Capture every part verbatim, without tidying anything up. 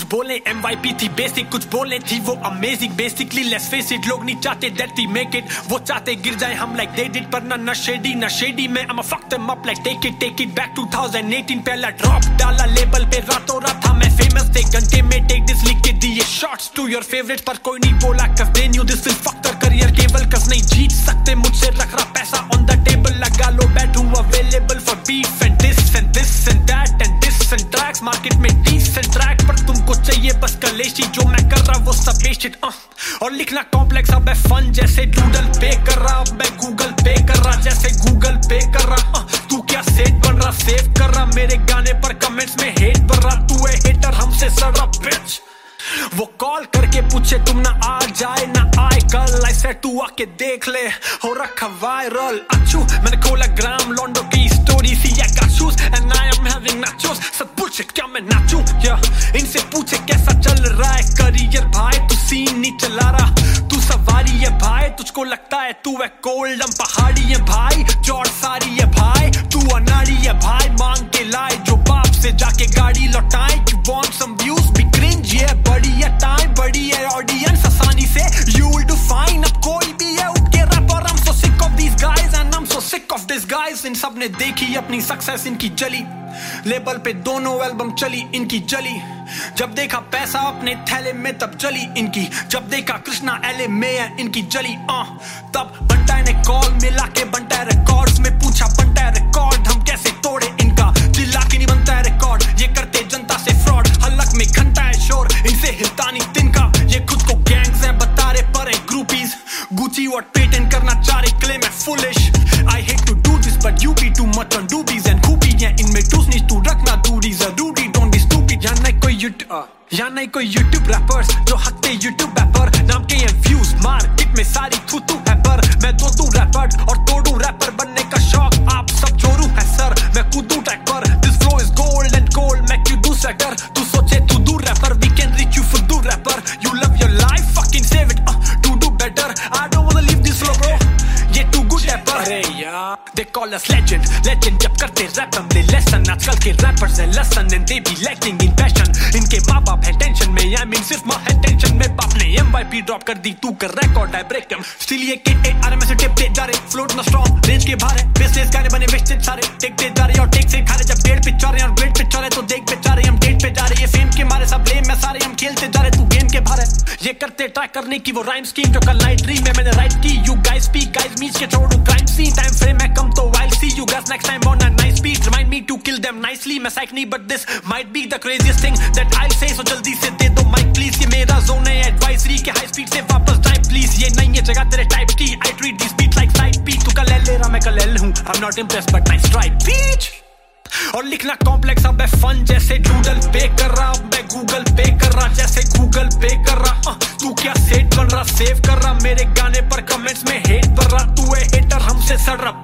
बोले M Y P थी basic, कुछ बोले थी वो amazing. Basically let's face it, लोग नहीं चाहते दैट वी मेक इट, वो चाहते गिर जाए हम लाइक दे डिड। पर ना ना शेडी ना शेडी में I'm a fuck them up like take it take it back twenty eighteen। पहला ड्रॉप डाला लेबल पे, रातों रात था मैं फेमस थे, घंटे में टेक दिस लिख के दिए शॉट्स टू योर फेवरेट। पर कोई नहीं बोला cause they knew this will fuck their career केवल cause नहीं जीत सकते मुझसे। रख रहा पैसा on the table, लगा लो बैठूं available for beef and this and this and that and this and tracks। Market में decent track पर तुमको चाहिए बस कलेशी, जो मैं कर रहा वो सब बेस्टेड। uh, और लिखना कॉम्प्लेक्स अब है फन, जैसे डूडल पे कर रहा अब मैं गूगल पे कर रहा, जैसे गूगल पे कर रहा। uh, तू क्या सेट बन रहा सेव कर रहा, मेरे गाने पर कमेंट्स में हेट भर रहा। तू है हेटर हमसे सड़ रहा बिच, वो कॉल करके पूछे तुम ना आ जाए ना आए कल। आई सेड तू आके देख ले हो रखा वायरल। अच्छू मैंने खोला ग्राम लॉन्डो की स्टोरी सी, I got shoes and I am having nachos. सब बुलशिट क्या मैं नाचूं या इनसे पूछे कैसा चल रहा है करियर भाई, तू सीन नहीं चला रहा, तू सवारी है भाई। तुझको लगता है तू है कोल्ड, हम पहाड़ी है भाई, चौड़ सारी है भाई, तू अनाड़ी है भाई। मांग के लाए जो बाप से जाके गाड़ी लौटाए, you want some views be cringe, ये बड़ी है टाइम बड़ी है ऑडियंस आसानी से यू विल डू फाइन। अब कोई भी है उठ के रैप और I'm so sick of these guys and I'm so sick of this guys। इन सब ने देखी अपनी सक्सेस इनकी जली, लेबल पे दोनों एल्बम चली इनकी जली। जब देखा पैसा अपने थैले में तब जली इनकी, जब देखा कृष्णा एले में है इनकी जली। आ, तब बंटाई ने कॉल मिला के बंटाई रिकॉर्ड्स में पूछा बंटाई रिकॉर्ड हम कैसे तोड़े इनका, चिल्ला के नहीं बनता है रिकॉर्ड, ये करते जनता से फ्रॉड। हलक में घंटा है शोर इनसे हिलता नहीं तिनका, ये खुद को गैंग्स है बता रहे पर है ग्रुपीज। गुची और पेटेंट करना चाह रहे क्लेम है foolish. I hate to do this but you be too much on doobies and खूबी है इनमें टूसनी तू रखना दूरी जरूरी, डोंट बी स्टूपिड। या नहीं कोई यूट्यूब या नहीं कोई यूट्यूब रैपर्स जो हकते यूट्यूब रैपर, नाम के हैं व्यूज मार्केट में सारी थू तू है पर मैं दो तू रैपर और तोड़ू रैपर बनने का शौक आप सब जोरू है सर। मैं कूदू ट्रैक पर this flow is gold and gold, मैं क्यों दूं सेटर तू सोचे तू दूर rapper, we can reach you for दूर rapper. You love your life fucking save it to do better, I don't want to leave this flow bro, ये too good rapper. अरे यार they call us legend legend जब करते rap हम ले lesson. आजकल के रैपर्स है लसन and they be lacking in passion, इनके माँ बाप है टेंशन में, आई मीन सिर्फ माँ है टेंशन में। बाप ने एम वाई पी ड्रॉप कर दी तू कर रिकॉर्ड है ब्रेक हम स्टिल ये kit A R M S tape दे जा रहे, फ्लोट ना स्ट्रांग रेंज के बाहर है, बेसलेस गाने बने वेस्टेड सारे, टेक दे जा रहे और टेक से खा रहे। जब डेढ़ पे चढ़ रहे और ग्रेड पे चढ़ रहे तो देख पे जा रहे, हम डेट पे जा रहे, ये फेम के मारे सब ब्लेम है सारे, हम खेलते जा रहे तू गेम के बाहर है। ये करते ट्राई करने की वो राइम स्कीम जो कल नाइट ड्रीम में मैंने राइट की। यू गाइस स्पीक गाइस मीच के छोड़ू क्राइम सीन, टाइम फ्रेम है कम तो I'll see you guys next time on a nice beat, remind me to kill them nicely। मैं साइक नहीं but this might be the craziest thing that I'll say, so जल्दी से दे दो mic please, ये मेरा zone है एडवाइजरी के high speed से वापस ड्राइव प्लीज। ये नहीं है जगह तेरे टाइप की, I treat these beats like side beat। तू कल ले रहा मैं कल हूँ, I'm not impressed but nice try bitch। और लिखना कॉम्प्लेक्स अब है फन, जैसे डूडल पे कर रहा अब मैं गूगल पे कर रहा, जैसे गूगल पे कर रहा। तू क्या सेट बन रहा सेव कर रहा, मेरे गाने पर कमेंट्स में हेट भर रहा। तू है हेटर हमसे सड़ रहा।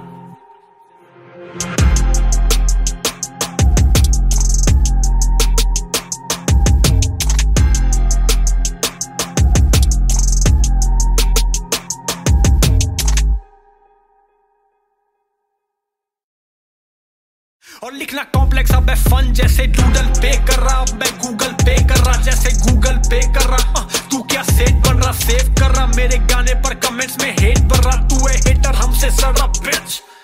और लिखना कॉम्प्लेक्स अब है फन, जैसे डूडल पे कर रहा अब मैं गूगल पे कर रहा, जैसे गूगल पे कर रहा। तू क्या सेट बन रहा सेव कर रहा, मेरे गाने पर कमेंट्स में हेट भर रहा। तू है हेटर हमसे सड़ रहा बिच।